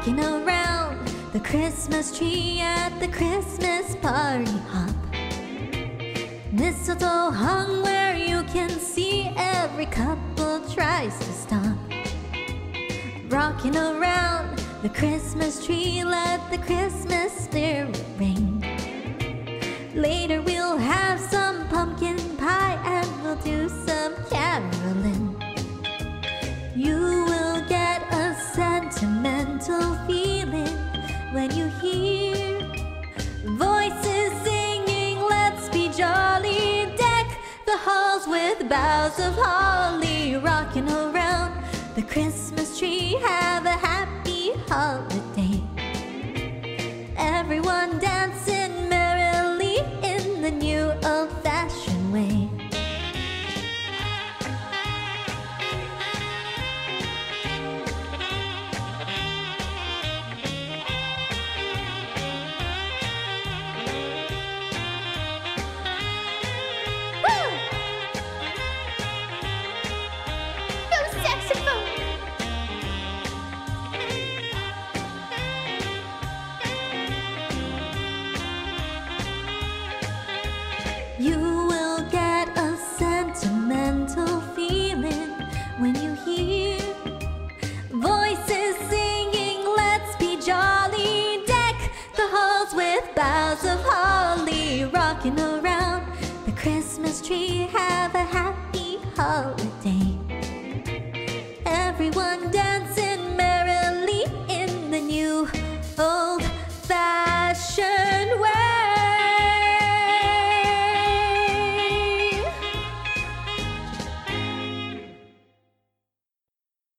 rocking around the Christmas tree at the Christmas party hop. Mistletoe hung where you can see every couple tries to stop. Rocking around the Christmas tree, let the Christmas spirit ring. Later we'll have some pumpkin pie and we'll do some caroling. You will get a sentimental feeling when you hear voices singing, let's be jolly. Deck the halls with boughs of holly. Rocking around the Christmas tree, have a happy holiday. Everyone dancing merrily in the new old-fashioned way. You will get a sentimental feeling when you hear voices singing, let's be jolly. Deck the halls with boughs of holly. Rocking around the Christmas tree, have a happy holiday. Everyone dance